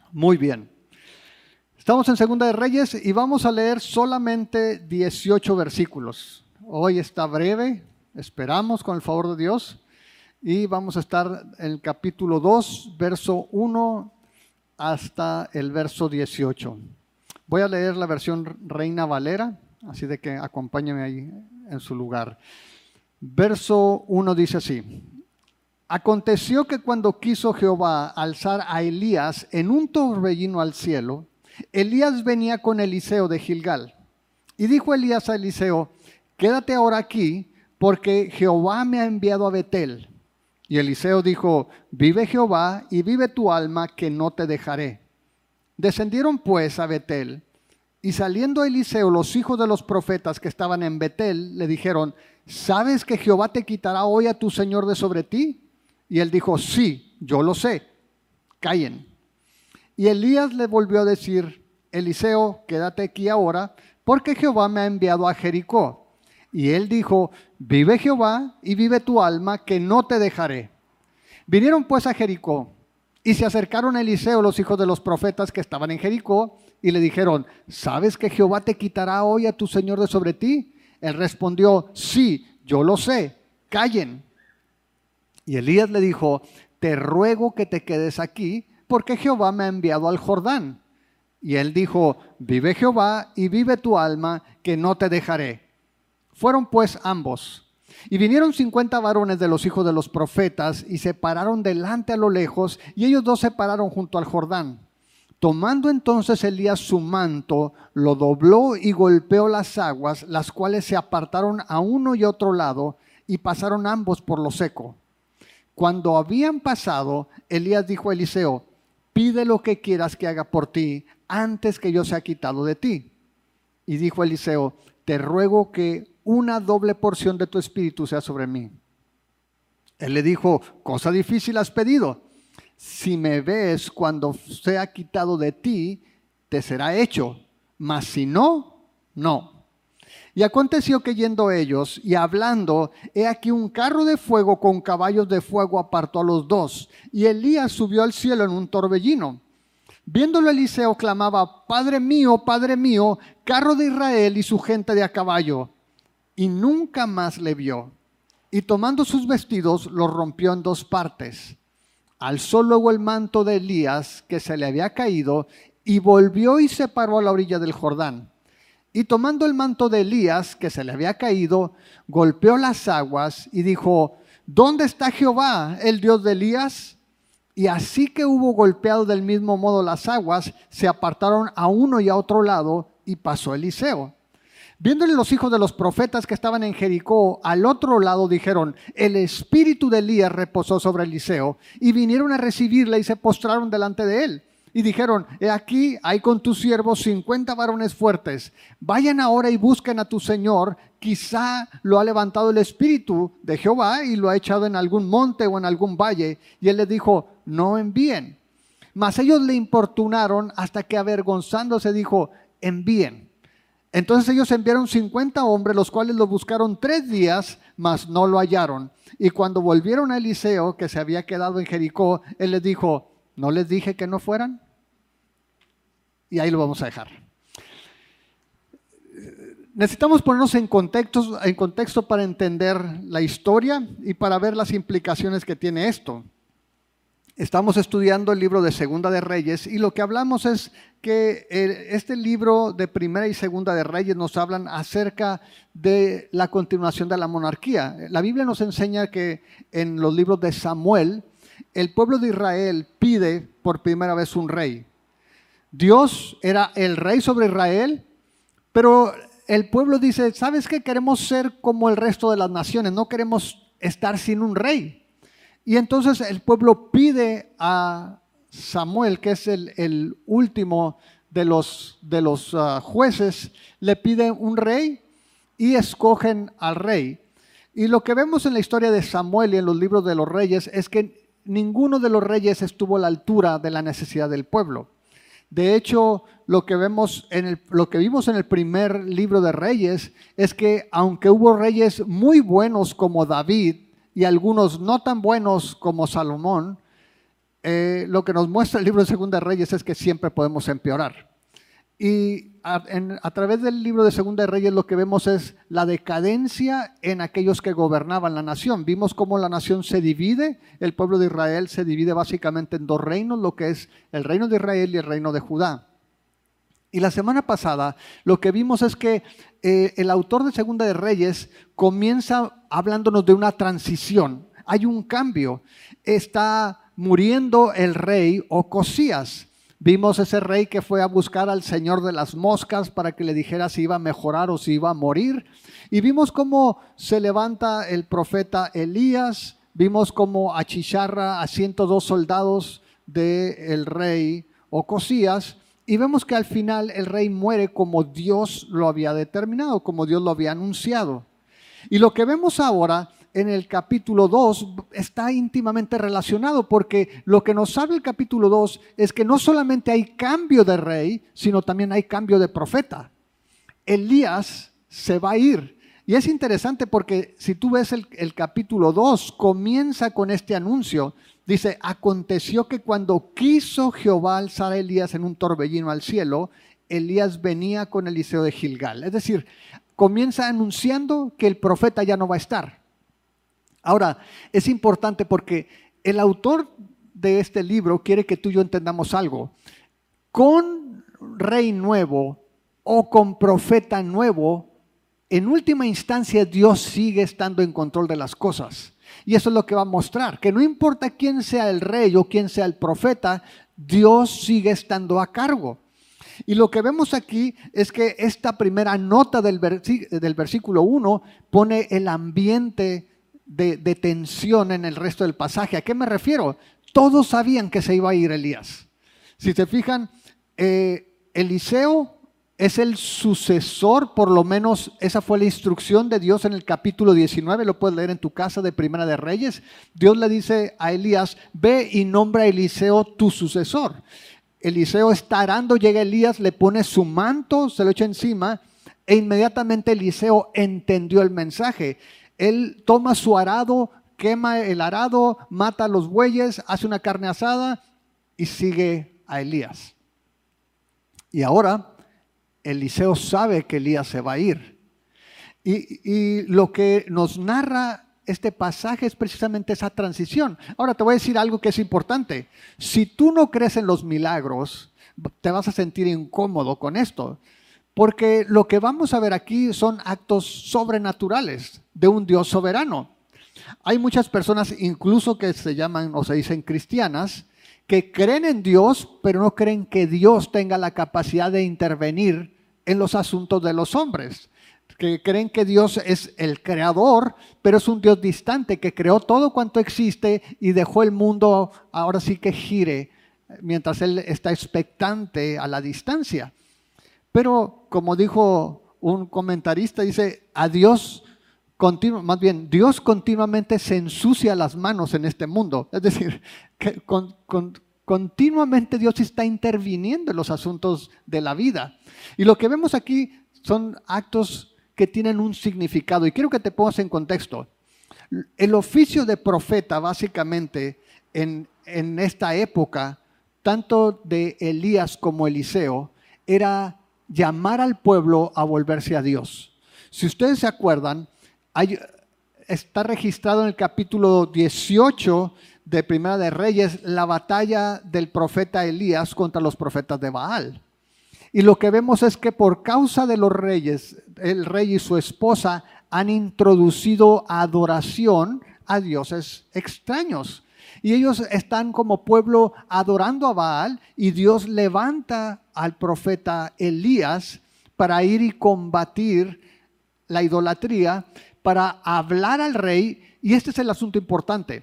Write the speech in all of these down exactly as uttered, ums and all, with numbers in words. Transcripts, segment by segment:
Muy bien. Estamos en Segunda de Reyes y vamos a leer solamente dieciocho versículos. Hoy está breve, esperamos con el favor de Dios, y vamos a estar en el capítulo dos, verso uno hasta el verso dieciocho. Voy a leer la versión Reina Valera, así de que acompáñeme ahí en su lugar. Verso uno dice así: Aconteció que cuando quiso Jehová alzar a Elías en un torbellino al cielo, Elías venía con Eliseo de Gilgal. Y dijo Elías a Eliseo: quédate ahora aquí, porque Jehová me ha enviado a Betel. Y Eliseo dijo: vive Jehová y vive tu alma, que no te dejaré. Descendieron pues a Betel, y saliendo Eliseo, los hijos de los profetas que estaban en Betel le dijeron: ¿sabes que Jehová te quitará hoy a tu señor de sobre ti? Y él dijo: sí, yo lo sé, callen. Y Elías le volvió a decir: Eliseo, quédate aquí ahora, porque Jehová me ha enviado a Jericó. Y él dijo: vive Jehová y vive tu alma, que no te dejaré. Vinieron pues a Jericó, y se acercaron a Eliseo los hijos de los profetas que estaban en Jericó, y le dijeron: ¿sabes que Jehová te quitará hoy a tu señor de sobre ti? Él respondió: sí, yo lo sé, callen. Y Elías le dijo: te ruego que te quedes aquí, porque Jehová me ha enviado al Jordán. Y él dijo: vive Jehová y vive tu alma, que no te dejaré. Fueron pues ambos. Y vinieron cincuenta varones de los hijos de los profetas, y se pararon delante a lo lejos, y ellos dos se pararon junto al Jordán. Tomando entonces Elías su manto, lo dobló y golpeó las aguas, las cuales se apartaron a uno y otro lado, y pasaron ambos por lo seco. Cuando habían pasado, Elías dijo a Eliseo: pide lo que quieras que haga por ti, antes que yo sea quitado de ti. Y dijo Eliseo: te ruego que una doble porción de tu espíritu sea sobre mí. Él le dijo: cosa difícil has pedido. Si me ves cuando sea quitado de ti, te será hecho, mas si no, no. Y aconteció que yendo ellos y hablando, he aquí un carro de fuego con caballos de fuego apartó a los dos, y Elías subió al cielo en un torbellino. Viéndolo Eliseo clamaba: Padre mío, Padre mío, carro de Israel y su gente de a caballo. Y nunca más le vio. Y tomando sus vestidos, los rompió en dos partes. Alzó luego el manto de Elías, que se le había caído, y volvió y se paró a la orilla del Jordán. Y tomando el manto de Elías, que se le había caído, golpeó las aguas y dijo: ¿dónde está Jehová, el Dios de Elías? Y así que hubo golpeado del mismo modo las aguas, se apartaron a uno y a otro lado, y pasó Eliseo. Viéndole los hijos de los profetas que estaban en Jericó al otro lado, dijeron: el espíritu de Elías reposó sobre Eliseo. Y vinieron a recibirle y se postraron delante de él. Y dijeron: he aquí, hay con tus siervos cincuenta varones fuertes. Vayan ahora y busquen a tu señor. Quizá lo ha levantado el espíritu de Jehová y lo ha echado en algún monte o en algún valle. Y él les dijo: no envíen. Mas ellos le importunaron hasta que, avergonzándose, dijo: envíen. Entonces ellos enviaron cincuenta hombres, los cuales lo buscaron tres días, mas no lo hallaron. Y cuando volvieron a Eliseo, que se había quedado en Jericó, él les dijo: ¿no les dije que no fueran? Y ahí lo vamos a dejar. Necesitamos ponernos en contexto, en contexto para entender la historia y para ver las implicaciones que tiene esto. Estamos estudiando el libro de Segunda de Reyes, y lo que hablamos es que este libro de Primera y Segunda de Reyes nos hablan acerca de la continuación de la monarquía. La Biblia nos enseña que en los libros de Samuel, el pueblo de Israel pide por primera vez un rey. Dios era el rey sobre Israel, pero el pueblo dice: ¿sabes qué? Queremos ser como el resto de las naciones, no queremos estar sin un rey. Y entonces el pueblo pide a Samuel, que es el, el último de los, de los uh, jueces, le pide un rey y escogen al rey. Y lo que vemos en la historia de Samuel y en los libros de los reyes es que ninguno de los reyes estuvo a la altura de la necesidad del pueblo. De hecho, lo que vemos en el, lo que vimos en el primer libro de Reyes es que aunque hubo reyes muy buenos como David y algunos no tan buenos como Salomón, eh, lo que nos muestra el libro de Segunda de Reyes es que siempre podemos empeorar. Y a, en, a través del libro de Segunda de Reyes lo que vemos es la decadencia en aquellos que gobernaban la nación. Vimos cómo la nación se divide, el pueblo de Israel se divide básicamente en dos reinos, lo que es el reino de Israel y el reino de Judá. Y la semana pasada lo que vimos es que eh, el autor de Segunda de Reyes comienza hablándonos de una transición. Hay un cambio. Está muriendo el rey Ocosías. Vimos ese rey que fue a buscar al señor de las moscas para que le dijera si iba a mejorar o si iba a morir. Y vimos cómo se levanta el profeta Elías. Vimos cómo achicharra a ciento dos soldados del rey Ocosías. Y vemos que al final el rey muere como Dios lo había determinado, como Dios lo había anunciado. Y lo que vemos ahora en el capítulo dos está íntimamente relacionado, porque lo que nos habla el capítulo dos es que no solamente hay cambio de rey, sino también hay cambio de profeta. Elías se va a ir. Y es interesante porque si tú ves el, el capítulo dos, comienza con este anuncio. Dice, aconteció que cuando quiso Jehová alzar a Elías en un torbellino al cielo, Elías venía con Eliseo de Gilgal. Es decir, comienza anunciando que el profeta ya no va a estar. Ahora, es importante porque el autor de este libro quiere que tú y yo entendamos algo. Con rey nuevo o con profeta nuevo, en última instancia Dios sigue estando en control de las cosas. Y eso es lo que va a mostrar, que no importa quién sea el rey o quién sea el profeta, Dios sigue estando a cargo. Y lo que vemos aquí es que esta primera nota del, versí- del versículo uno pone el ambiente de, de tensión en el resto del pasaje. ¿A qué me refiero? Todos sabían que se iba a ir Elías. Si se fijan, eh, Eliseo es el sucesor, por lo menos esa fue la instrucción de Dios en el capítulo diecinueve, lo puedes leer en tu casa de Primera de Reyes. Dios le dice a Elías, ve y nombra a Eliseo tu sucesor. Eliseo está arando, llega Elías, le pone su manto, se lo echa encima e inmediatamente Eliseo entendió el mensaje. Él toma su arado, quema el arado, mata a los bueyes, hace una carne asada y sigue a Elías. Y ahora Eliseo sabe que Elías se va a ir. Y, y lo que nos narra este pasaje es precisamente esa transición. Ahora te voy a decir algo que es importante. Si tú no crees en los milagros, te vas a sentir incómodo con esto. Porque lo que vamos a ver aquí son actos sobrenaturales de un Dios soberano. Hay muchas personas, incluso que se llaman o se dicen cristianas, que creen en Dios, pero no creen que Dios tenga la capacidad de intervenir en los asuntos de los hombres. Que creen que Dios es el creador, pero es un Dios distante, que creó todo cuanto existe y dejó el mundo ahora sí que gire, mientras Él está expectante a la distancia. Pero como dijo un comentarista, dice, a Dios, continu- más bien, Dios continuamente se ensucia las manos en este mundo. Es decir, que con, con, continuamente Dios está interviniendo en los asuntos de la vida. Y lo que vemos aquí son actos que tienen un significado. Y quiero que te pongas en contexto. El oficio de profeta, básicamente, en, en esta época, tanto de Elías como Eliseo, era llamar al pueblo a volverse a Dios. Si ustedes se acuerdan, hay, está registrado en el capítulo dieciocho de Primera de Reyes la batalla del profeta Elías contra los profetas de Baal. Y lo que vemos es que por causa de los reyes, el rey y su esposa han introducido adoración a dioses extraños. Y ellos están como pueblo adorando a Baal y Dios levanta al profeta Elías para ir y combatir la idolatría, para hablar al rey. Y este es el asunto importante.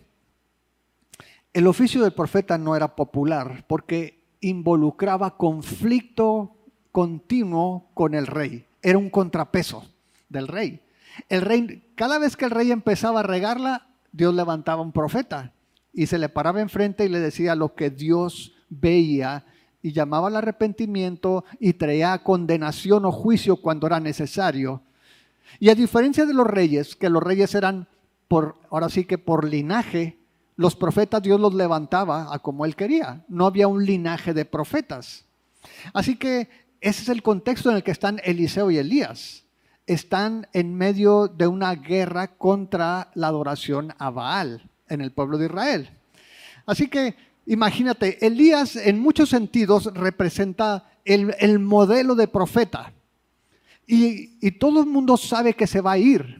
El oficio del profeta no era popular porque involucraba conflicto continuo con el rey. Era un contrapeso del rey. El rey, cada vez que el rey empezaba a regarla, Dios levantaba un profeta y se le paraba enfrente y le decía lo que Dios veía y llamaba al arrepentimiento y traía condenación o juicio cuando era necesario. Y a diferencia de los reyes, que los reyes eran por, ahora sí que por linaje, los profetas Dios los levantaba a como Él quería. No había un linaje de profetas. Así que ese es el contexto en el que están Eliseo y Elías. Están en medio de una guerra contra la adoración a Baal en el pueblo de Israel. Así que imagínate, Elías en muchos sentidos representa el, el modelo de profeta. Y, y todo el mundo sabe que se va a ir.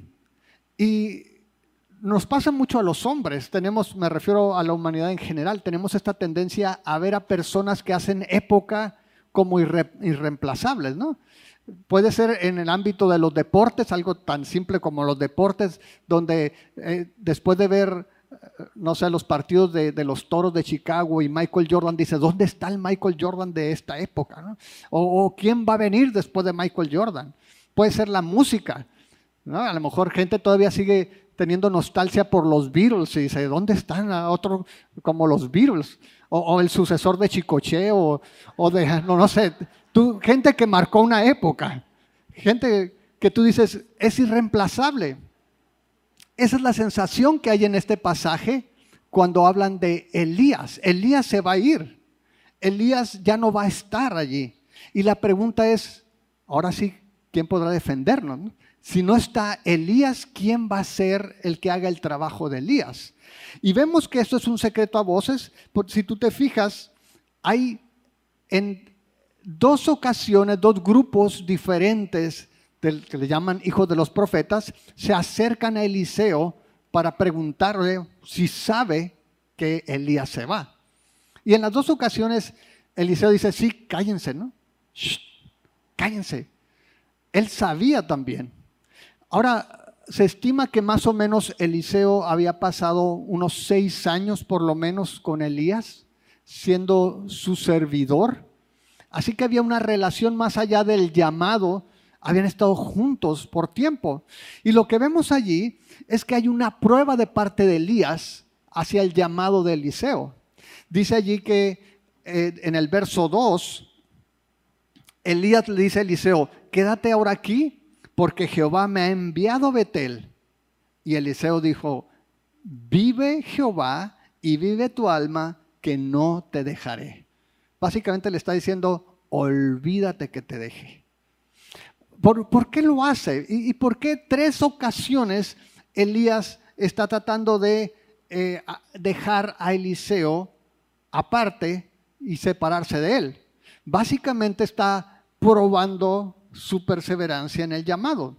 Y nos pasa mucho a los hombres, tenemos, me refiero a la humanidad en general, tenemos esta tendencia a ver a personas que hacen época como irre, irreemplazables, ¿no? Puede ser en el ámbito de los deportes, algo tan simple como los deportes, donde eh, después de ver, no sé, los partidos de, de los Toros de Chicago y Michael Jordan dice, ¿dónde está el Michael Jordan de esta época? ¿No? O, o ¿quién va a venir después de Michael Jordan? Puede ser la música, ¿no? A lo mejor gente todavía sigue teniendo nostalgia por los Beatles y dice, ¿dónde están a otro como los Beatles? O, o el sucesor de Chicoche o, o de, no, no sé, tú, gente que marcó una época, gente que tú dices, es irreemplazable. Esa es la sensación que hay en este pasaje cuando hablan de Elías. Elías se va a ir, Elías ya no va a estar allí. Y la pregunta es, ahora sí, ¿quién podrá defendernos? ¿No? Si no está Elías, ¿quién va a ser el que haga el trabajo de Elías? Y vemos que esto es un secreto a voces, porque si tú te fijas, hay en dos ocasiones, dos grupos diferentes, del que le llaman hijos de los profetas, se acercan a Eliseo para preguntarle si sabe que Elías se va. Y en las dos ocasiones, Eliseo dice, sí, cállense, ¿no? Shh, cállense. Él sabía también. Ahora, se estima que más o menos Eliseo había pasado unos seis años por lo menos con Elías, siendo su servidor. Así que había una relación más allá del llamado, habían estado juntos por tiempo. Y lo que vemos allí es que hay una prueba de parte de Elías hacia el llamado de Eliseo. Dice allí que eh, en el verso dos, Elías le dice a Eliseo, quédate ahora aquí, porque Jehová me ha enviado a Betel. Y Eliseo dijo, vive Jehová y vive tu alma, que no te dejaré. Básicamente le está diciendo, olvídate que te deje. ¿Por, por qué lo hace? ¿Y, y por qué tres ocasiones Elías está tratando de eh, dejar a Eliseo aparte y separarse de él? Básicamente está probando su perseverancia en el llamado.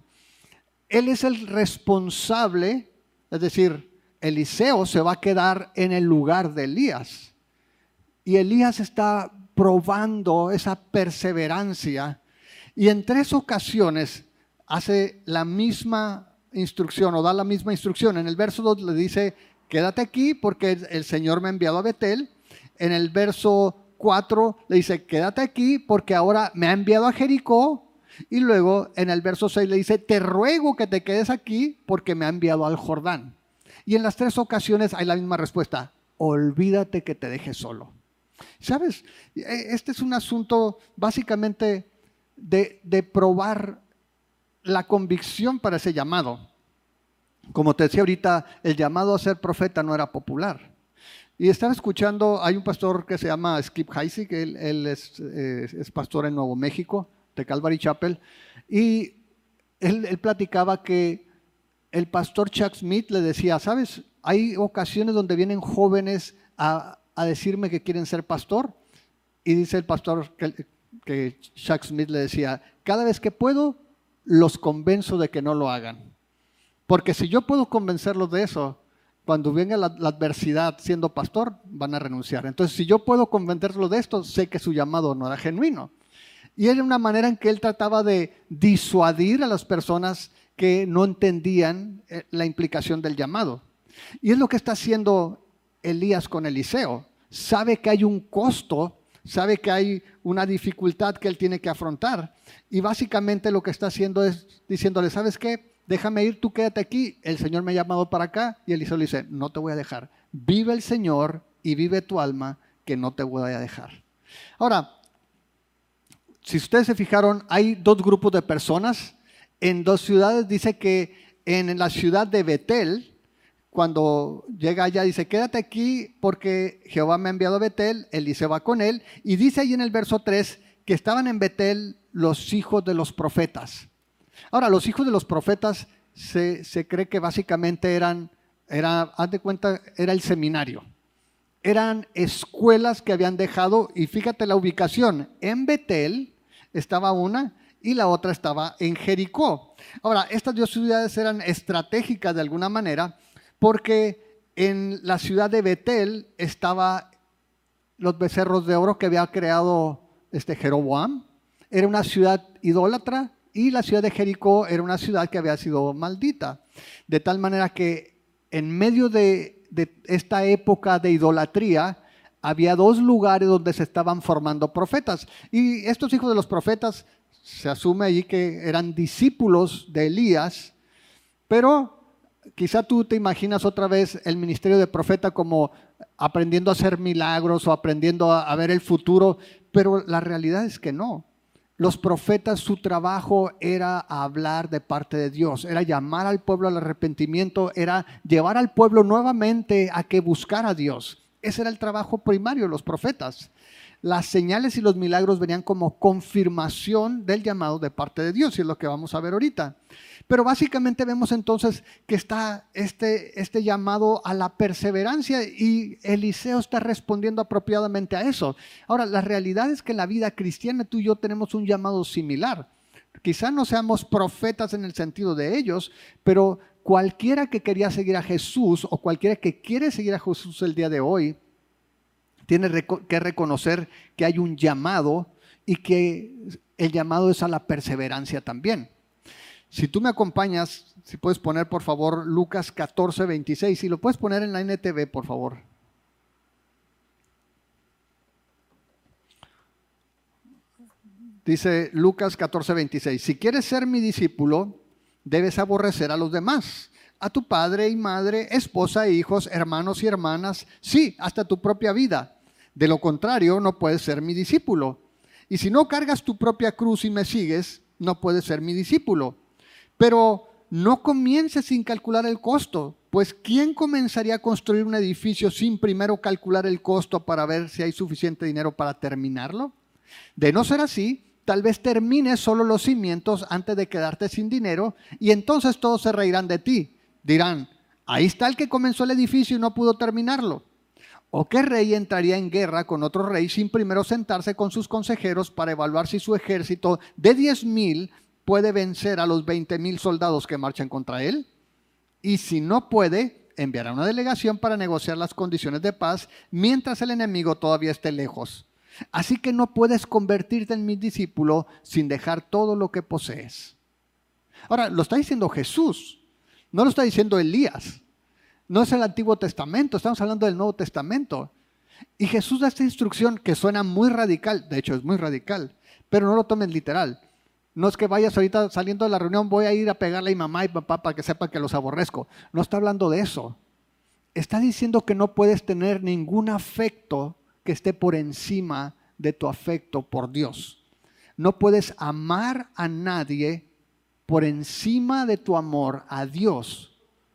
Él es el responsable, es decir, Eliseo se va a quedar en el lugar de Elías. Y Elías está probando esa perseverancia y en tres ocasiones hace la misma instrucción o da la misma instrucción. En el verso dos le dice, quédate aquí porque el Señor me ha enviado a Betel. En el verso cuatro le dice, quédate aquí porque ahora me ha enviado a Jericó. Y luego en el verso seis le dice, te ruego que te quedes aquí porque me ha enviado al Jordán. Y en las tres ocasiones hay la misma respuesta, olvídate que te deje solo. ¿Sabes? Este es un asunto básicamente de, de probar la convicción para ese llamado. Como te decía ahorita, el llamado a ser profeta no era popular. Y estaba escuchando, hay un pastor que se llama Skip Heitzig, que él, él es, es, es pastor en Nuevo México, de Calvary Chapel, y él, él platicaba que el pastor Chuck Smith le decía, ¿sabes? Hay ocasiones donde vienen jóvenes a, a decirme que quieren ser pastor, y dice el pastor que, que Chuck Smith le decía, cada vez que puedo, los convenzo de que no lo hagan. Porque si yo puedo convencerlos de eso, cuando venga la, la adversidad siendo pastor, van a renunciar. Entonces, si yo puedo convencerlos de esto, sé que su llamado no era genuino. Y era una manera en que él trataba de disuadir a las personas que no entendían la implicación del llamado. Y es lo que está haciendo Elías con Eliseo. Sabe que hay un costo, sabe que hay una dificultad que él tiene que afrontar. Y básicamente lo que está haciendo es diciéndole, ¿sabes qué? Déjame ir, tú quédate aquí. El Señor me ha llamado para acá. Y Eliseo le dice, no te voy a dejar. Vive el Señor y vive tu alma, que no te voy a dejar. Ahora, si ustedes se fijaron, hay dos grupos de personas. En dos ciudades dice que en la ciudad de Betel, cuando llega allá dice, quédate aquí porque Jehová me ha enviado a Betel, Eliseo va con él, y dice ahí en el verso tres que estaban en Betel los hijos de los profetas. Ahora, los hijos de los profetas se, se cree que básicamente eran, era, haz de cuenta, era el seminario. Eran escuelas que habían dejado, y fíjate la ubicación, en Betel estaba una y la otra estaba en Jericó. Ahora, estas dos ciudades eran estratégicas de alguna manera porque en la ciudad de Betel estaban los becerros de oro que había creado este Jeroboam. Era una ciudad idólatra y la ciudad de Jericó era una ciudad que había sido maldita. De tal manera que en medio de, de esta época de idolatría había dos lugares donde se estaban formando profetas. Y estos hijos de los profetas se asume allí que eran discípulos de Elías, pero quizá tú te imaginas otra vez el ministerio de profeta como aprendiendo a hacer milagros o aprendiendo a, a ver el futuro, pero la realidad es que no. Los profetas, su trabajo era hablar de parte de Dios, era llamar al pueblo al arrepentimiento, era llevar al pueblo nuevamente a que buscara a Dios. Ese era el trabajo primario de los profetas. Las señales y los milagros venían como confirmación del llamado de parte de Dios, y es lo que vamos a ver ahorita. Pero básicamente vemos entonces que está este, este llamado a la perseverancia, y Eliseo está respondiendo apropiadamente a eso. Ahora, la realidad es que en la vida cristiana tú y yo tenemos un llamado similar. Quizá no seamos profetas en el sentido de ellos, pero cualquiera que quería seguir a Jesús o cualquiera que quiere seguir a Jesús el día de hoy, tiene que reconocer que hay un llamado y que el llamado es a la perseverancia también. Si tú me acompañas, si puedes poner por favor Lucas catorce, veintiséis, si lo puedes poner en la N T V por favor. Dice Lucas catorce, veintiséis, si quieres ser mi discípulo, debes aborrecer a los demás, a tu padre y madre, esposa e hijos, hermanos y hermanas, sí, hasta tu propia vida. De lo contrario, no puedes ser mi discípulo. Y si no cargas tu propia cruz y me sigues, no puedes ser mi discípulo. Pero no comiences sin calcular el costo, pues ¿quién comenzaría a construir un edificio sin primero calcular el costo para ver si hay suficiente dinero para terminarlo? De no ser así, tal vez termines solo los cimientos antes de quedarte sin dinero, y entonces todos se reirán de ti. Dirán, ahí está el que comenzó el edificio y no pudo terminarlo. ¿O qué rey entraría en guerra con otro rey sin primero sentarse con sus consejeros para evaluar si su ejército de diez mil puede vencer a los veinte mil soldados que marchan contra él? Y si no puede, enviará una delegación para negociar las condiciones de paz mientras el enemigo todavía esté lejos. Así que no puedes convertirte en mi discípulo sin dejar todo lo que posees. Ahora, lo está diciendo Jesús, no lo está diciendo Elías. No es el Antiguo Testamento, estamos hablando del Nuevo Testamento. Y Jesús da esta instrucción que suena muy radical, de hecho es muy radical, pero no lo tomes literal. No es que vayas ahorita saliendo de la reunión, voy a ir a pegarle a mi mamá y papá para que sepan que los aborrezco. No está hablando de eso. Está diciendo que no puedes tener ningún afecto que esté por encima de tu afecto por Dios. No puedes amar a nadie por encima de tu amor a Dios.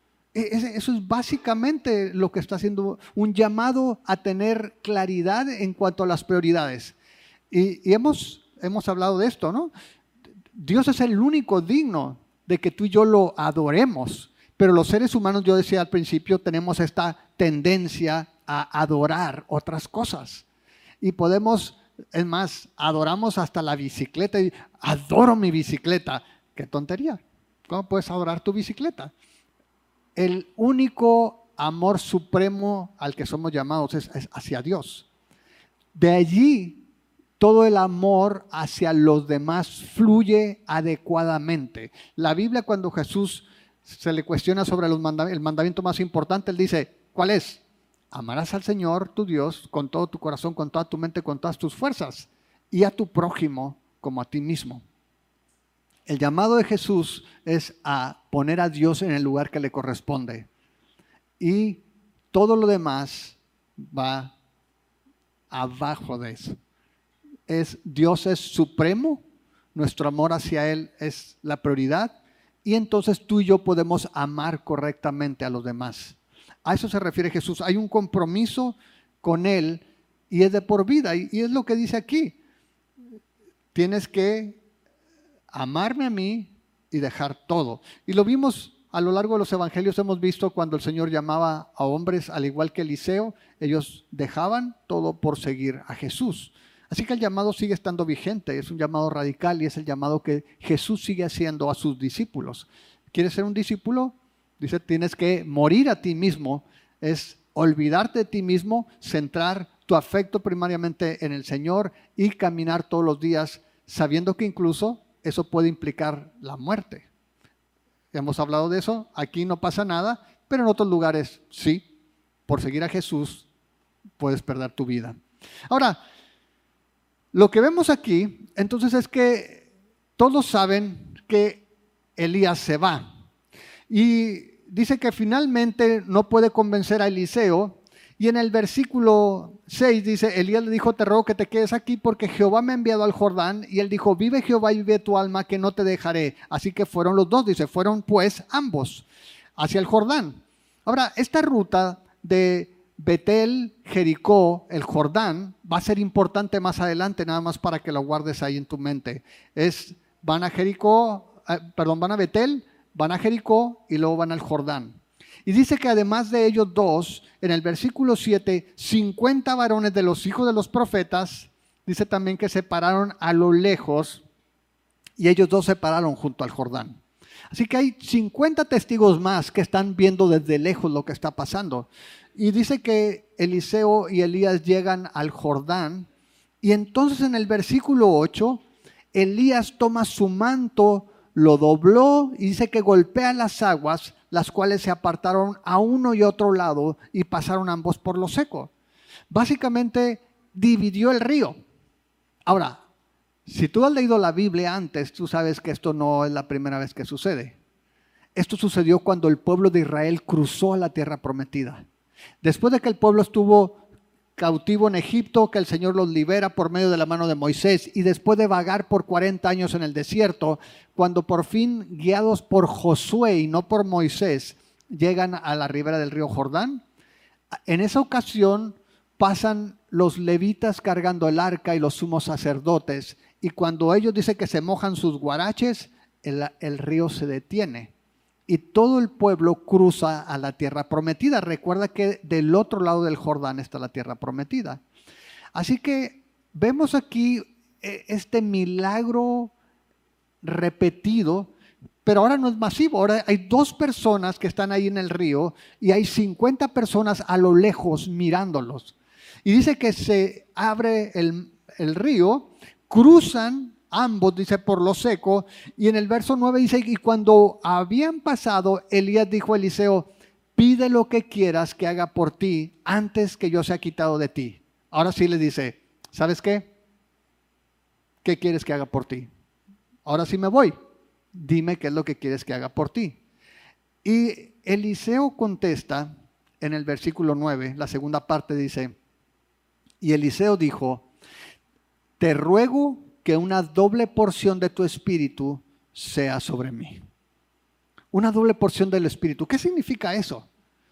Eso es básicamente lo que está haciendo, un llamado a tener claridad en cuanto a las prioridades. Y, y hemos, hemos hablado de esto, ¿no? Dios es el único digno de que tú y yo lo adoremos, pero los seres humanos, yo decía al principio, tenemos esta tendencia a adorar otras cosas. Y podemos, es más, adoramos hasta la bicicleta. Y adoro mi bicicleta. ¡Qué tontería! ¿Cómo puedes adorar tu bicicleta? El único amor supremo al que somos llamados es, es hacia Dios. De allí, todo el amor hacia los demás fluye adecuadamente. La Biblia, cuando Jesús se le cuestiona sobre los mandam- el mandamiento más importante, él dice, ¿cuál es? Amarás al Señor, tu Dios, con todo tu corazón, con toda tu mente, con todas tus fuerzas, y a tu prójimo como a ti mismo. El llamado de Jesús es a poner a Dios en el lugar que le corresponde. Y todo lo demás va abajo de eso. Es, Dios es supremo, nuestro amor hacia Él es la prioridad, y entonces tú y yo podemos amar correctamente a los demás. A eso se refiere Jesús. Hay un compromiso con Él y es de por vida. Y, y es lo que dice aquí. Tienes que amarme a mí y dejar todo. Y lo vimos a lo largo de los evangelios, hemos visto cuando el Señor llamaba a hombres, al igual que Eliseo, ellos dejaban todo por seguir a Jesús. Así que el llamado sigue estando vigente, es un llamado radical y es el llamado que Jesús sigue haciendo a sus discípulos. ¿Quieres ser un discípulo? Dice, tienes que morir a ti mismo, es olvidarte de ti mismo, centrar tu afecto primariamente en el Señor y caminar todos los días sabiendo que incluso eso puede implicar la muerte. Ya hemos hablado de eso, aquí no pasa nada, pero en otros lugares sí, por seguir a Jesús puedes perder tu vida. Ahora, lo que vemos aquí, entonces es que todos saben que Elías se va. Y dice que finalmente no puede convencer a Eliseo. Y en el versículo seis dice, Elías le dijo, te ruego que te quedes aquí porque Jehová me ha enviado al Jordán. Y él dijo, vive Jehová y vive tu alma que no te dejaré. Así que fueron los dos, dice, fueron pues ambos hacia el Jordán. Ahora, esta ruta de Betel, Jericó, el Jordán, va a ser importante más adelante, nada más para que lo guardes ahí en tu mente. Es, van a Jericó, eh, perdón, van a Betel, van a Jericó y luego van al Jordán. Y dice que además de ellos dos, en el versículo siete, cincuenta varones de los hijos de los profetas, dice también que se pararon a lo lejos y ellos dos se pararon junto al Jordán. Así que hay cincuenta testigos más que están viendo desde lejos lo que está pasando. Y dice que Eliseo y Elías llegan al Jordán y entonces en el versículo ocho, Elías toma su manto, lo dobló y dice que golpea las aguas, las cuales se apartaron a uno y otro lado y pasaron ambos por lo seco. Básicamente dividió el río. Ahora, si tú has leído la Biblia antes, tú sabes que esto no es la primera vez que sucede. Esto sucedió cuando el pueblo de Israel cruzó a la tierra prometida. Después de que el pueblo estuvo cautivo en Egipto, que el Señor los libera por medio de la mano de Moisés, y después de vagar por cuarenta años en el desierto, cuando por fin, guiados por Josué y no por Moisés, llegan a la ribera del río Jordán, en esa ocasión pasan los levitas cargando el arca y los sumos sacerdotes, y cuando ellos dicen que se mojan sus guaraches, el, el río se detiene. Y todo el pueblo cruza a la tierra prometida. Recuerda que del otro lado del Jordán está la tierra prometida. Así que vemos aquí este milagro repetido, pero ahora no es masivo. Ahora hay dos personas que están ahí en el río y hay cincuenta personas a lo lejos mirándolos. Y dice que se abre el, el río, cruzan ambos, dice, por lo seco, y en el verso nueve dice, y cuando habían pasado, Elías dijo a Eliseo, pide lo que quieras que haga por ti antes que yo sea quitado de ti. Ahora sí le dice, ¿sabes qué? ¿Qué quieres que haga por ti? Ahora sí me voy, dime qué es lo que quieres que haga por ti. Y Eliseo contesta en el versículo nueve, la segunda parte dice, y Eliseo dijo, te ruego que una doble porción de tu espíritu sea sobre mí. Una doble porción del espíritu. ¿Qué significa eso?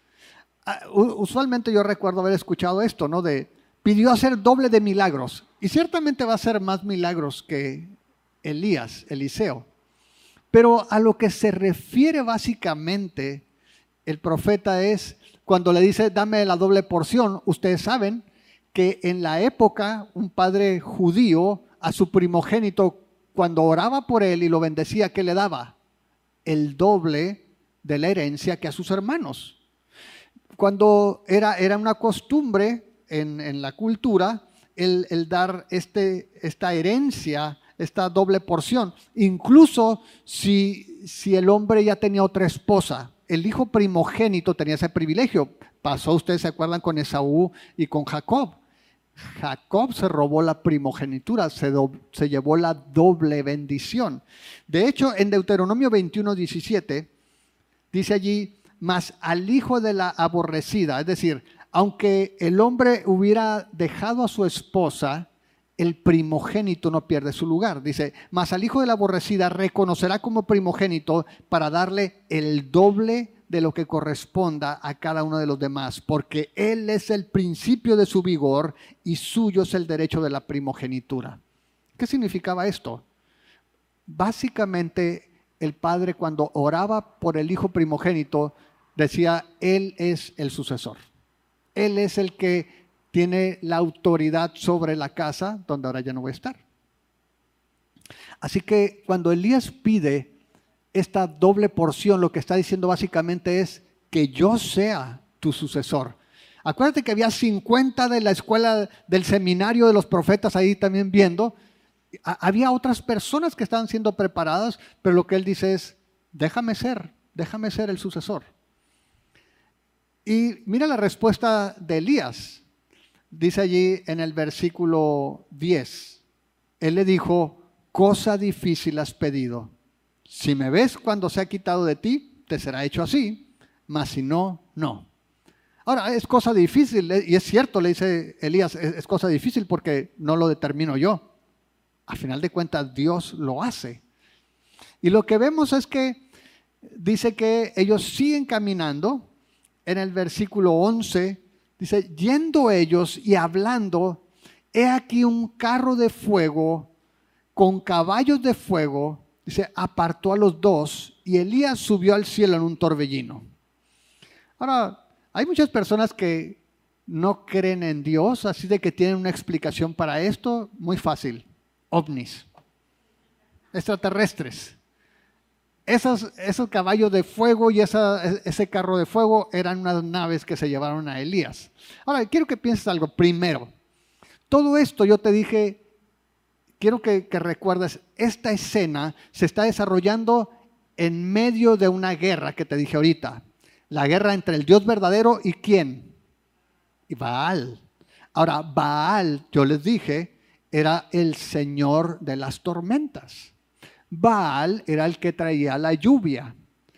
Uh, usualmente yo recuerdo haber escuchado esto, ¿no? De, pidió hacer doble de milagros. Y ciertamente va a hacer más milagros que Elías, Eliseo. Pero a lo que se refiere básicamente el profeta es, cuando le dice, dame la doble porción, ustedes saben que en la época un padre judío a su primogénito, cuando oraba por él y lo bendecía, ¿qué le daba? El doble de la herencia que a sus hermanos. Cuando era, era una costumbre en, en la cultura el, el dar este, esta herencia, esta doble porción. Incluso si, si el hombre ya tenía otra esposa, el hijo primogénito tenía ese privilegio. Pasó, ustedes se acuerdan, con Esaú y con Jacob. Jacob se robó la primogenitura, se, do, se llevó la doble bendición. De hecho, en Deuteronomio veintiuno, diecisiete, dice allí, mas al hijo de la aborrecida, es decir, aunque el hombre hubiera dejado a su esposa, el primogénito no pierde su lugar. Dice, mas al hijo de la aborrecida reconocerá como primogénito para darle el doble de lo que corresponda a cada uno de los demás, porque Él es el principio de su vigor y suyo es el derecho de la primogenitura. ¿Qué significaba esto? Básicamente, el padre cuando oraba por el hijo primogénito decía, Él es el sucesor. Él es el que tiene la autoridad sobre la casa donde ahora ya no voy a estar. Así que cuando Elías pide esta doble porción, lo que está diciendo básicamente es que yo sea tu sucesor. Acuérdate que había cincuenta de la escuela del seminario de los profetas ahí también viendo. Había otras personas que estaban siendo preparadas, pero lo que él dice es, déjame ser, déjame ser el sucesor. Y mira la respuesta de Elías. Dice allí en el versículo diez, él le dijo, cosa difícil has pedido. Si me ves cuando se ha quitado de ti, te será hecho así, mas si no, no. Ahora, es cosa difícil, y es cierto, le dice Elías, es, es cosa difícil porque no lo determino yo. A final de cuentas, Dios lo hace. Y lo que vemos es que dice que ellos siguen caminando. En el versículo once, dice, yendo ellos y hablando, he aquí un carro de fuego con caballos de fuego, dice, apartó a los dos y Elías subió al cielo en un torbellino. Ahora, hay muchas personas que no creen en Dios, así de que tienen una explicación para esto, muy fácil, ovnis, extraterrestres. Esos, esos caballos de fuego y esa, ese carro de fuego eran unas naves que se llevaron a Elías. Ahora, quiero que pienses algo. Primero, todo esto yo te dije, quiero que, que recuerdes, esta escena se está desarrollando en medio de una guerra que te dije ahorita. La guerra entre el Dios verdadero y ¿quién? Y Baal. Ahora, Baal, yo les dije, era el señor de las tormentas. Baal era el que traía la lluvia.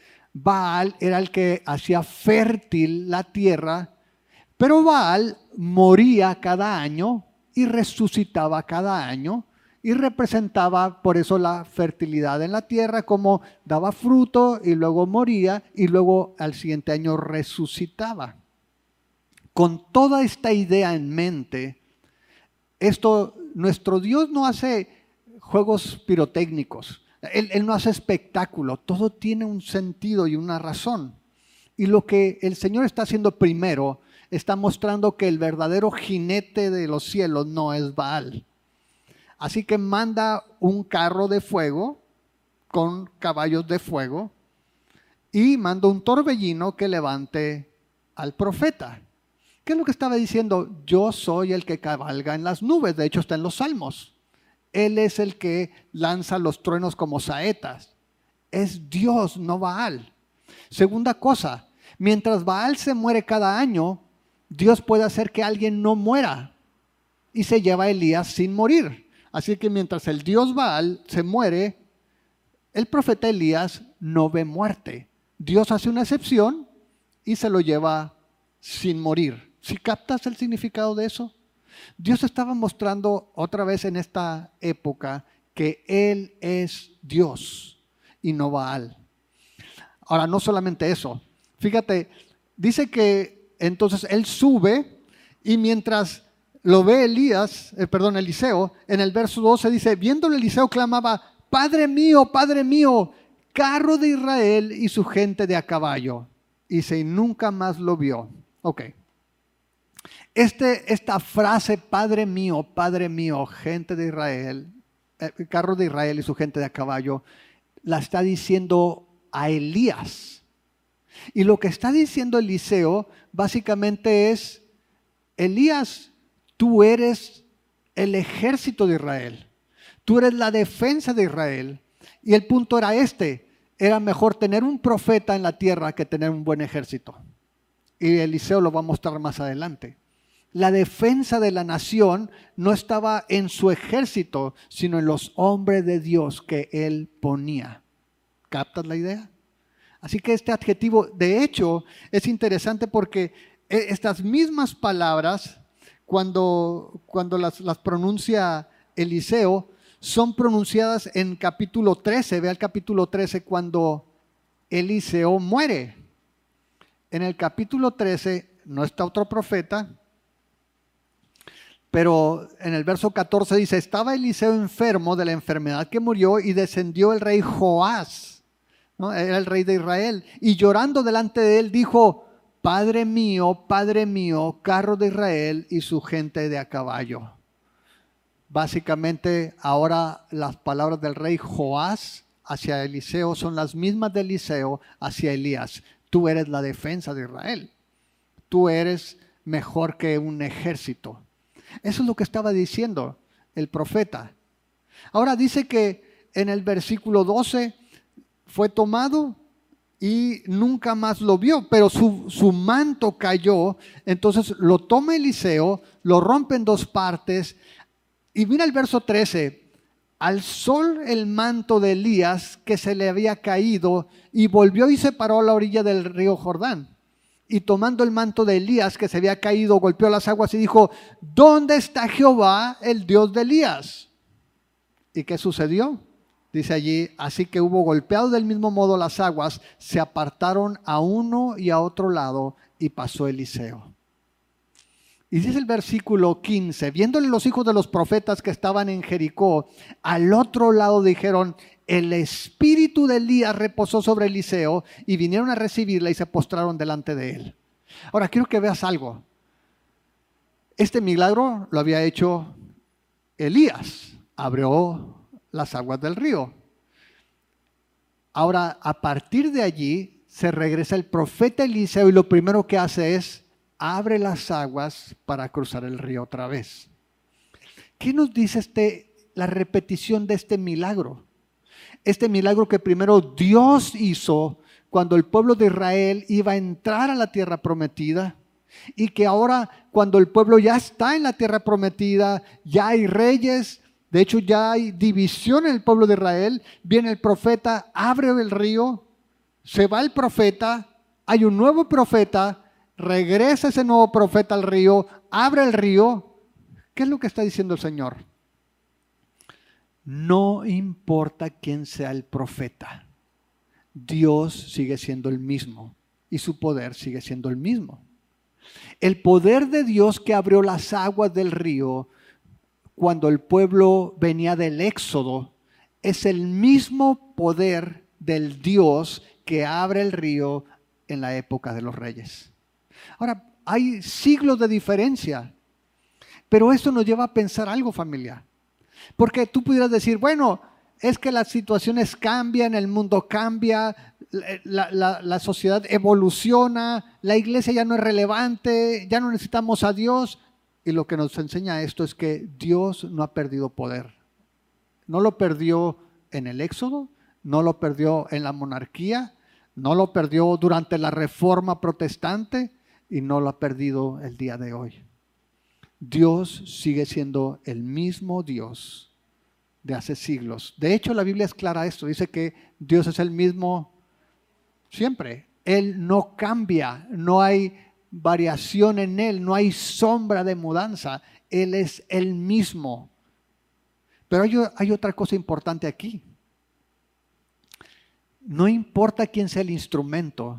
Baal era el que hacía fértil la tierra, pero Baal moría cada año y resucitaba cada año y representaba por eso la fertilidad en la tierra, como daba fruto y luego moría y luego al siguiente año resucitaba. Con toda esta idea en mente, esto, nuestro Dios no hace juegos pirotécnicos. Él, él no hace espectáculo, todo tiene un sentido y una razón. Y lo que el Señor está haciendo primero, está mostrando que el verdadero jinete de los cielos no es Baal. Así que manda un carro de fuego con caballos de fuego y manda un torbellino que levante al profeta. ¿Qué es lo que estaba diciendo? Yo soy el que cabalga en las nubes, de hecho está en los Salmos. Él es el que lanza los truenos como saetas. Es Dios, no Baal. Segunda cosa, mientras Baal se muere cada año, Dios puede hacer que alguien no muera y se lleva a Elías sin morir. Así que mientras el Dios Baal se muere, el profeta Elías no ve muerte. Dios hace una excepción y se lo lleva sin morir. ¿Sí captas el significado de eso? Dios estaba mostrando otra vez en esta época que Él es Dios y no Baal. Ahora, no solamente eso. Fíjate, dice que entonces Él sube y mientras lo ve Elías, eh, perdón, Eliseo, en el verso doce dice, viéndolo Eliseo clamaba, Padre mío, Padre mío, carro de Israel y su gente de a caballo. Y dice, y nunca más lo vio. Ok. Este, esta frase, Padre mío, Padre mío, gente de Israel, eh, carro de Israel y su gente de a caballo, la está diciendo a Elías. Y lo que está diciendo Eliseo básicamente es, Elías, tú eres el ejército de Israel. Tú eres la defensa de Israel. Y el punto era este. Era mejor tener un profeta en la tierra que tener un buen ejército. Y Eliseo lo va a mostrar más adelante. La defensa de la nación no estaba en su ejército, sino en los hombres de Dios que él ponía. ¿Captas la idea? Así que este adjetivo, de hecho, es interesante porque estas mismas palabras, Cuando, cuando las, las pronuncia Eliseo, son pronunciadas en capítulo trece. Ve al capítulo trece cuando Eliseo muere. en el capítulo trece no está otro profeta, pero en el verso catorce dice, estaba Eliseo enfermo de la enfermedad que murió y descendió el rey Joás, ¿no? Era el rey de Israel, y llorando delante de él dijo, Padre mío, Padre mío, carro de Israel y su gente de a caballo. Básicamente ahora las palabras del rey Joás hacia Eliseo son las mismas de Eliseo hacia Elías. Tú eres la defensa de Israel. Tú eres mejor que un ejército. Eso es lo que estaba diciendo el profeta. Ahora dice que en el versículo doce fue tomado y nunca más lo vio, pero su, su manto cayó. Entonces lo toma Eliseo, lo rompe en dos partes. Y mira el verso trece, alzó el manto de Elías que se le había caído y volvió y se paró a la orilla del río Jordán. Y tomando el manto de Elías que se había caído, golpeó las aguas y dijo, ¿dónde está Jehová, el Dios de Elías? ¿Y qué sucedió? Dice allí, así que hubo golpeado del mismo modo las aguas, se apartaron a uno y a otro lado y pasó Eliseo. Y dice el versículo quince, viéndole los hijos de los profetas que estaban en Jericó, al otro lado dijeron, el espíritu de Elías reposó sobre Eliseo, y vinieron a recibirle y se postraron delante de él. Ahora quiero que veas algo. Este milagro lo había hecho Elías, abrió las aguas del río. Ahora a partir de allí se regresa el profeta Eliseo y lo primero que hace es abre las aguas para cruzar el río otra vez. ¿Qué nos dice este, la repetición de este milagro? Este milagro que primero Dios hizo cuando el pueblo de Israel iba a entrar a la tierra prometida, y que ahora cuando el pueblo ya está en la tierra prometida, ya hay reyes, de hecho ya hay división en el pueblo de Israel, viene el profeta, abre el río, se va el profeta, hay un nuevo profeta, regresa ese nuevo profeta al río, abre el río. ¿Qué es lo que está diciendo el Señor? No importa quién sea el profeta, Dios sigue siendo el mismo y su poder sigue siendo el mismo. El poder de Dios que abrió las aguas del río cuando el pueblo venía del Éxodo es el mismo poder del Dios que abre el río en la época de los reyes. Ahora, hay siglos de diferencia, pero esto nos lleva a pensar algo, familia. Porque tú pudieras decir, bueno, es que las situaciones cambian, el mundo cambia, la, la, la sociedad evoluciona, la iglesia ya no es relevante, ya no necesitamos a Dios. Y lo que nos enseña esto es que Dios no ha perdido poder. No lo perdió en el Éxodo, no lo perdió en la monarquía, no lo perdió durante la Reforma Protestante y no lo ha perdido el día de hoy. Dios sigue siendo el mismo Dios de hace siglos. De hecho, la Biblia es clara esto. Dice que Dios es el mismo siempre. Él no cambia, no hay variación en Él, no hay sombra de mudanza. Él es el mismo. Pero hay, hay otra cosa importante aquí. No importa quién sea el instrumento,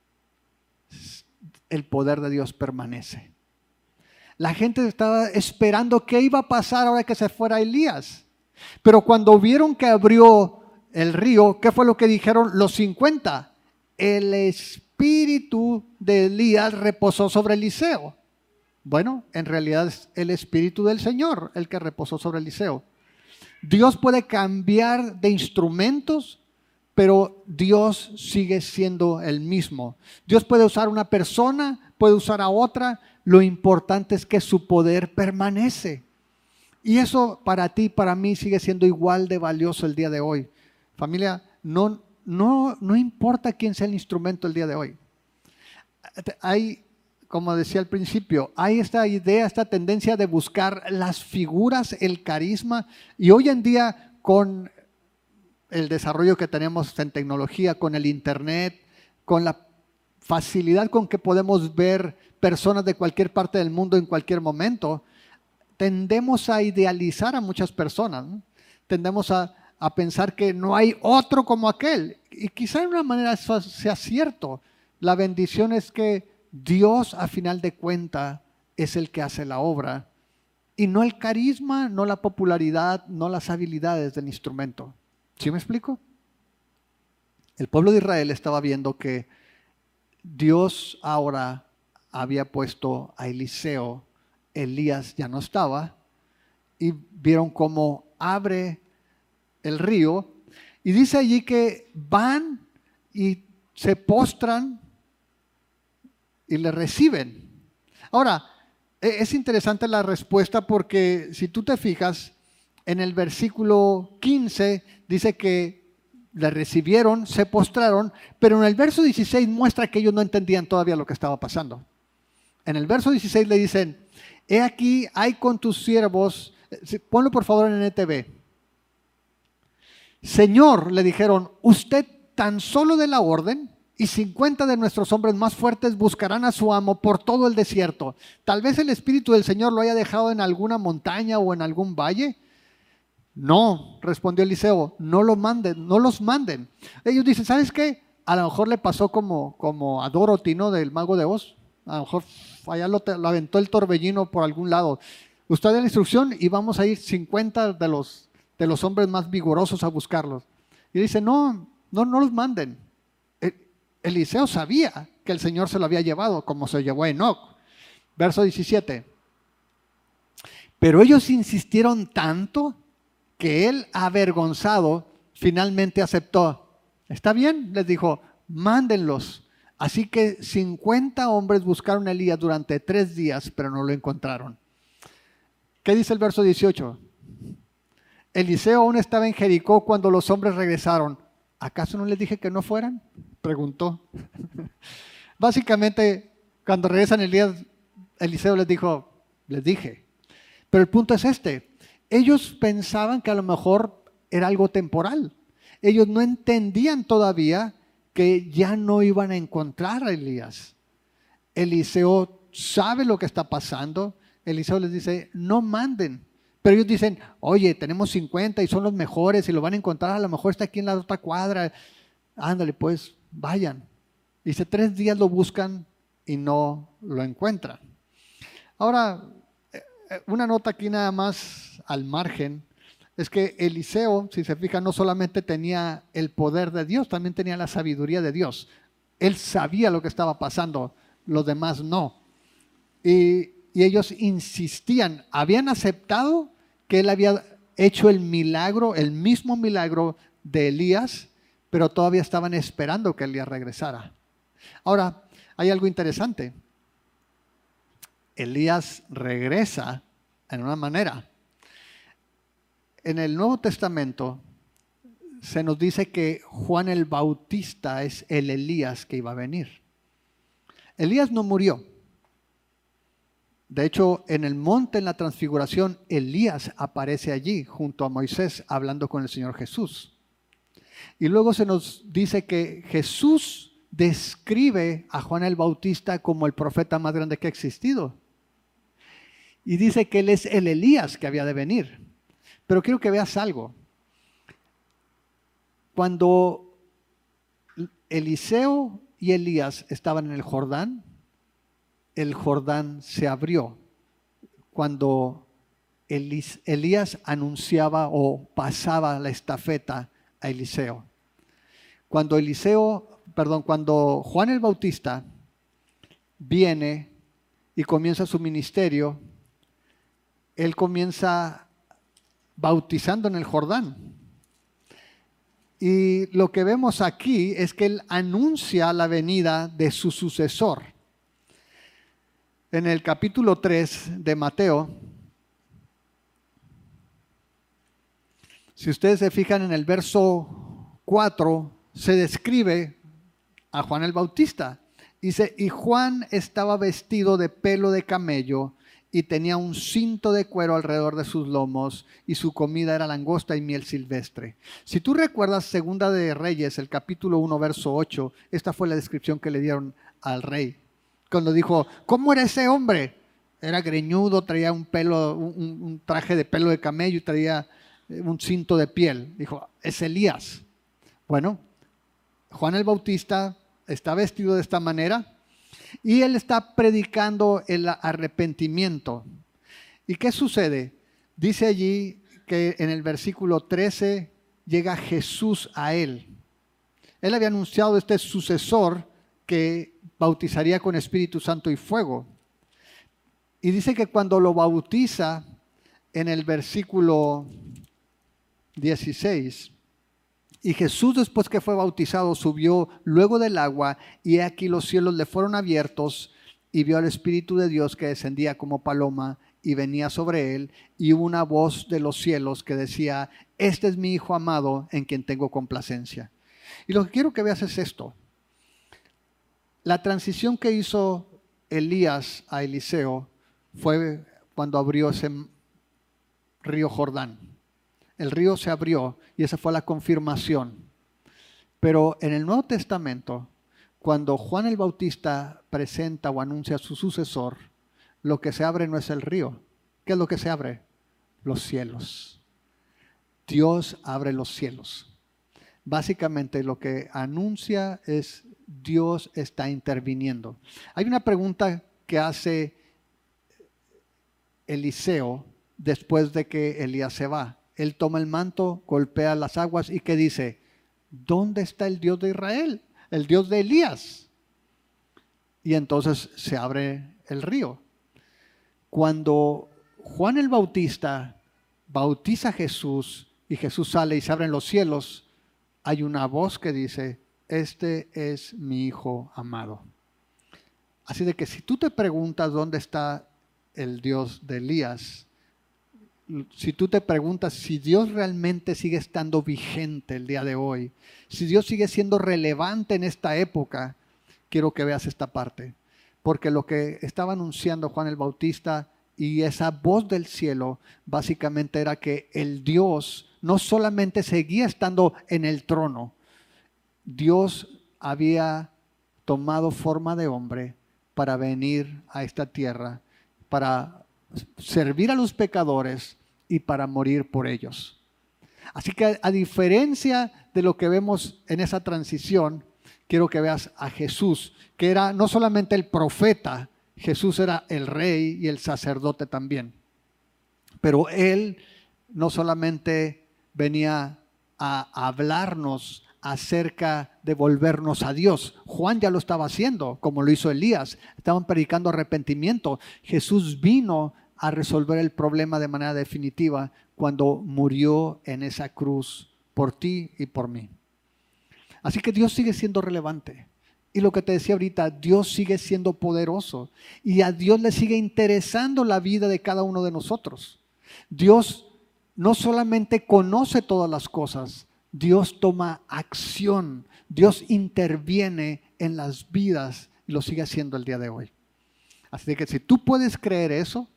el poder de Dios permanece. La gente estaba esperando qué iba a pasar ahora que se fuera Elías. Pero cuando vieron que abrió el río, ¿qué fue lo que dijeron los cincuenta? El espíritu de Elías reposó sobre Eliseo. Bueno, en realidad es el espíritu del Señor el que reposó sobre Eliseo. Dios puede cambiar de instrumentos, pero Dios sigue siendo el mismo. Dios puede usar una persona, puede usar a otra. Lo importante es que su poder permanece. Y eso para ti, para mí, sigue siendo igual de valioso el día de hoy. Familia, no, no, no importa quién sea el instrumento el día de hoy. Hay, como decía al principio, hay esta idea, esta tendencia de buscar las figuras, el carisma. Y hoy en día, con el desarrollo que tenemos en tecnología, con el internet, con la facilidad con que podemos ver personas de cualquier parte del mundo en cualquier momento, tendemos a idealizar a muchas personas, ¿no? Tendemos a, a pensar que no hay otro como aquel. Y quizá de una manera eso sea cierto. La bendición es que Dios, a final de cuentas, es el que hace la obra. Y no el carisma, no la popularidad, no las habilidades del instrumento. ¿Sí me explico? El pueblo de Israel estaba viendo que Dios ahora había puesto a Eliseo, Elías ya no estaba, y vieron cómo abre el río, y dice allí que van y se postran y le reciben. Ahora, es interesante la respuesta porque si tú te fijas, en el versículo quince dice que le recibieron, se postraron, pero en el verso dieciséis muestra que ellos no entendían todavía lo que estaba pasando. En el verso dieciséis le dicen, he aquí, hay con tus siervos, ponlo por favor en N T V. Señor, le dijeron, usted tan solo de la orden y cincuenta de nuestros hombres más fuertes buscarán a su amo por todo el desierto. Tal vez el Espíritu del Señor lo haya dejado en alguna montaña o en algún valle. No, respondió Eliseo, no lo manden, no los manden. Ellos dicen, ¿sabes qué? A lo mejor le pasó como, como a Dorothy, ¿no? Del Mago de Oz. A lo mejor allá lo, lo aventó el torbellino por algún lado. Usted da la instrucción y vamos a ir cincuenta de los, de los hombres más vigorosos a buscarlos. Y dice, no, no, no los manden. Eliseo sabía que el Señor se lo había llevado, como se llevó a Enoc. Verso diecisiete. Pero ellos insistieron tanto que él, avergonzado, finalmente aceptó. ¿Está bien? Les dijo, mándenlos. Así que cincuenta hombres buscaron a Elías durante tres días, pero no lo encontraron. ¿Qué dice el verso dieciocho? Eliseo aún estaba en Jericó cuando los hombres regresaron. ¿Acaso no les dije que no fueran? Preguntó. Básicamente, cuando regresan Elías, Eliseo les dijo, les dije. Pero el punto es este. Ellos pensaban que a lo mejor era algo temporal. Ellos no entendían todavía que ya no iban a encontrar a Elías. Eliseo sabe lo que está pasando. Eliseo les dice, no manden. Pero ellos dicen, oye, tenemos cincuenta y son los mejores y lo van a encontrar, a lo mejor está aquí en la otra cuadra. Ándale, pues, vayan. Dice, tres días lo buscan y no lo encuentran. Ahora, una nota aquí nada más al margen, es que Eliseo, si se fijan, no solamente tenía el poder de Dios, también tenía la sabiduría de Dios. Él sabía lo que estaba pasando, los demás no. Y, y ellos insistían, habían aceptado que él había hecho el milagro, el mismo milagro de Elías, pero todavía estaban esperando que Elías regresara. Ahora, hay algo interesante. Elías regresa en una manera. En el Nuevo Testamento se nos dice que Juan el Bautista es el Elías que iba a venir. Elías no murió. De hecho, en el monte, en la transfiguración, Elías aparece allí junto a Moisés hablando con el Señor Jesús. Y luego se nos dice que Jesús describe a Juan el Bautista como el profeta más grande que ha existido. Y dice que él es el Elías que había de venir. Pero quiero que veas algo. Cuando Eliseo y Elías estaban en el Jordán, el Jordán se abrió cuando Elías anunciaba o pasaba la estafeta a Eliseo. Cuando Eliseo, perdón, cuando Juan el Bautista viene y comienza su ministerio, él comienza bautizando en el Jordán. Y lo que vemos aquí es que él anuncia la venida de su sucesor. En el capítulo tres de Mateo, si ustedes se fijan en el verso cuatro, se describe a Juan el Bautista. Dice, y Juan estaba vestido de pelo de camello y tenía un cinto de cuero alrededor de sus lomos y su comida era langosta y miel silvestre. Si tú recuerdas Segunda de Reyes, el capítulo uno, verso ocho, esta fue la descripción que le dieron al rey. Cuando dijo, ¿cómo era ese hombre? Era greñudo, traía un pelo, un, un traje de pelo de camello y traía un cinto de piel. Dijo, es Elías. Bueno, Juan el Bautista está vestido de esta manera y él está predicando el arrepentimiento. ¿Y qué sucede? Dice allí que en el versículo trece llega Jesús a él. Él había anunciado este sucesor que bautizaría con Espíritu Santo y fuego. Y dice que cuando lo bautiza, en el versículo dieciséis, y Jesús, después que fue bautizado, subió luego del agua, y aquí los cielos le fueron abiertos, y vio al Espíritu de Dios que descendía como paloma y venía sobre él, y hubo una voz de los cielos que decía: este es mi Hijo amado, en quien tengo complacencia. Y lo que quiero que veas es esto. La transición que hizo Elías a Eliseo fue cuando abrió ese río Jordán. El río se abrió y esa fue la confirmación. Pero en el Nuevo Testamento, cuando Juan el Bautista presenta o anuncia a su sucesor, lo que se abre no es el río. ¿Qué es lo que se abre? Los cielos. Dios abre los cielos. Básicamente lo que anuncia es Dios está interviniendo. Hay una pregunta que hace Eliseo después de que Elías se va. Él toma el manto, golpea las aguas y ¿qué dice? ¿Dónde está el Dios de Israel? El Dios de Elías. Y entonces se abre el río. Cuando Juan el Bautista bautiza a Jesús y Jesús sale y se abren los cielos, hay una voz que dice: este es mi Hijo amado. Así de que si tú te preguntas dónde está el Dios de Elías, si tú te preguntas si Dios realmente sigue estando vigente el día de hoy, si Dios sigue siendo relevante en esta época, quiero que veas esta parte. Porque lo que estaba anunciando Juan el Bautista y esa voz del cielo, básicamente era que el Dios no solamente seguía estando en el trono, Dios había tomado forma de hombre para venir a esta tierra, para servir a los pecadores y para morir por ellos. Así que a diferencia de lo que vemos en esa transición, quiero que veas a Jesús, que era no solamente el profeta, Jesús era el rey y el sacerdote también. Pero él no solamente venía a hablarnos acerca de volvernos a Dios. Juan ya lo estaba haciendo, como lo hizo Elías. Estaban predicando arrepentimiento. Jesús vino a resolver el problema de manera definitiva cuando murió en esa cruz por ti y por mí. Así que Dios sigue siendo relevante. Y lo que te decía ahorita, Dios sigue siendo poderoso. Y a Dios le sigue interesando la vida de cada uno de nosotros. Dios no solamente conoce todas las cosas, Dios toma acción, Dios interviene en las vidas y lo sigue haciendo el día de hoy. Así que si tú puedes creer eso,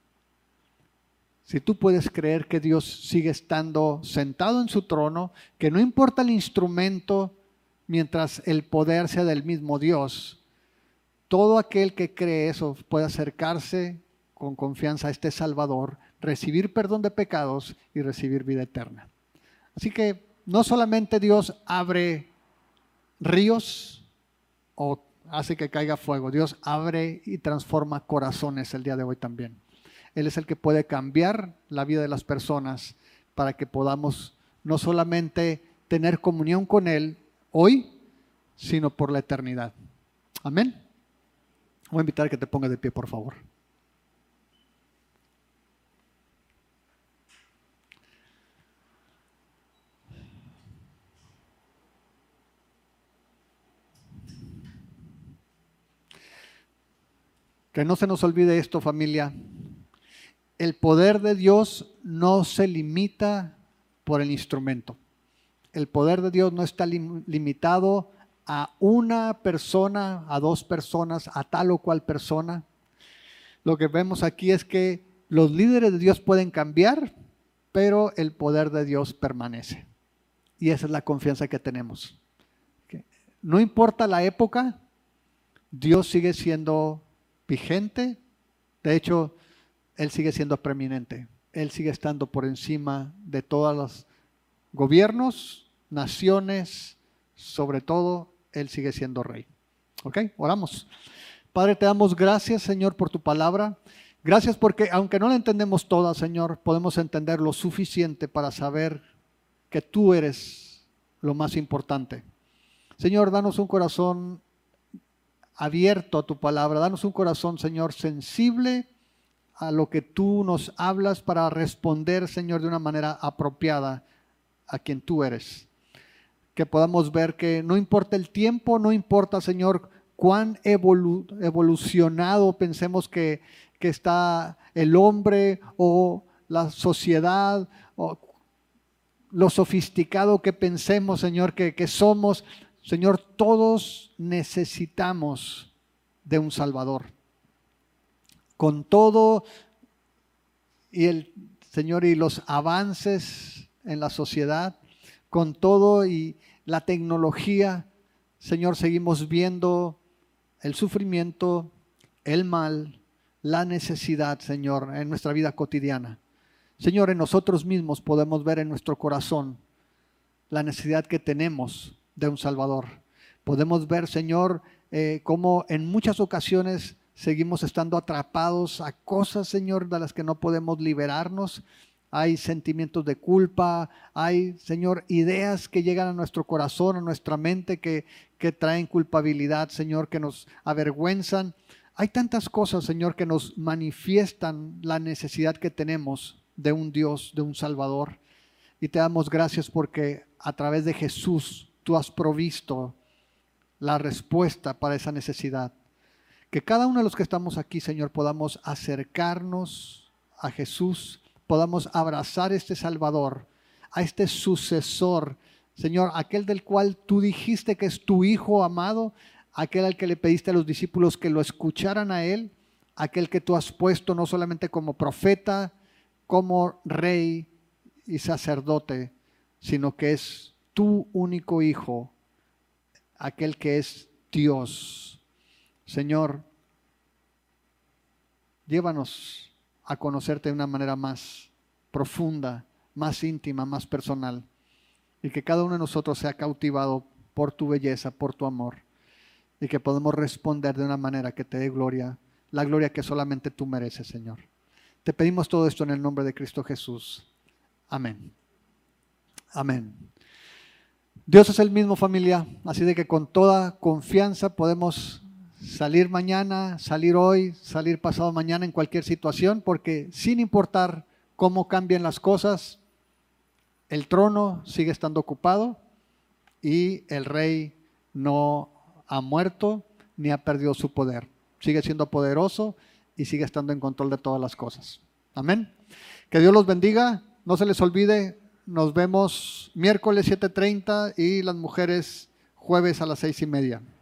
si tú puedes creer que Dios sigue estando sentado en su trono, que no importa el instrumento mientras el poder sea del mismo Dios, todo aquel que cree eso puede acercarse con confianza a este Salvador, recibir perdón de pecados y recibir vida eterna. Así que no solamente Dios abre ríos o hace que caiga fuego, Dios abre y transforma corazones el día de hoy también. Él es el que puede cambiar la vida de las personas para que podamos no solamente tener comunión con Él hoy, sino por la eternidad. Amén. Voy a invitar a que te pongas de pie, por favor. Que no se nos olvide esto, familia. El poder de Dios no se limita por el instrumento. El poder de Dios no está lim- limitado a una persona, a dos personas, a tal o cual persona. Lo que vemos aquí es que los líderes de Dios pueden cambiar, pero el poder de Dios permanece. Y esa es la confianza que tenemos. No importa la época, Dios sigue siendo vigente. De hecho, Él sigue siendo preeminente. Él sigue estando por encima de todos los gobiernos, naciones, sobre todo Él sigue siendo rey. ¿Ok? Oramos. Padre, te damos gracias, Señor, por tu palabra. Gracias porque aunque no la entendemos toda, Señor, podemos entender lo suficiente para saber que tú eres lo más importante. Señor, danos un corazón abierto a tu palabra. Danos un corazón, Señor, sensible a lo que tú nos hablas para responder, Señor, de una manera apropiada a quien tú eres. Que podamos ver que no importa el tiempo, no importa, Señor, cuán evolu- evolucionado pensemos que, que está el hombre o la sociedad o lo sofisticado que pensemos, Señor, que, que somos. Señor, todos necesitamos de un Salvador. Con todo y el Señor y los avances en la sociedad, con todo y la tecnología, Señor, seguimos viendo el sufrimiento, el mal, la necesidad, Señor, en nuestra vida cotidiana. Señor, en nosotros mismos podemos ver en nuestro corazón la necesidad que tenemos de un Salvador. Podemos ver, Señor, eh, cómo en muchas ocasiones seguimos estando atrapados a cosas, Señor, de las que no podemos liberarnos. Hay sentimientos de culpa, hay, Señor, ideas que llegan a nuestro corazón, a nuestra mente, que, que traen culpabilidad, Señor, que nos avergüenzan. Hay tantas cosas, Señor, que nos manifiestan la necesidad que tenemos de un Dios, de un Salvador. Y te damos gracias porque a través de Jesús tú has provisto la respuesta para esa necesidad. Que cada uno de los que estamos aquí, Señor, podamos acercarnos a Jesús, podamos abrazar este Salvador, a este sucesor, Señor, aquel del cual tú dijiste que es tu Hijo amado, aquel al que le pediste a los discípulos que lo escucharan a Él, aquel que tú has puesto no solamente como profeta, como rey y sacerdote, sino que es tu único Hijo, aquel que es Dios. Señor, llévanos a conocerte de una manera más profunda, más íntima, más personal, y que cada uno de nosotros sea cautivado por tu belleza, por tu amor, y que podamos responder de una manera que te dé gloria, la gloria que solamente tú mereces, Señor. Te pedimos todo esto en el nombre de Cristo Jesús. Amén. Amén. Dios es el mismo, familia, así de que con toda confianza podemos salir mañana, salir hoy, salir pasado mañana en cualquier situación, porque sin importar cómo cambien las cosas, el trono sigue estando ocupado y el rey no ha muerto ni ha perdido su poder. Sigue siendo poderoso y sigue estando en control de todas las cosas. Amén. Que Dios los bendiga. No se les olvide, nos vemos miércoles siete treinta y las mujeres jueves a las seis y media.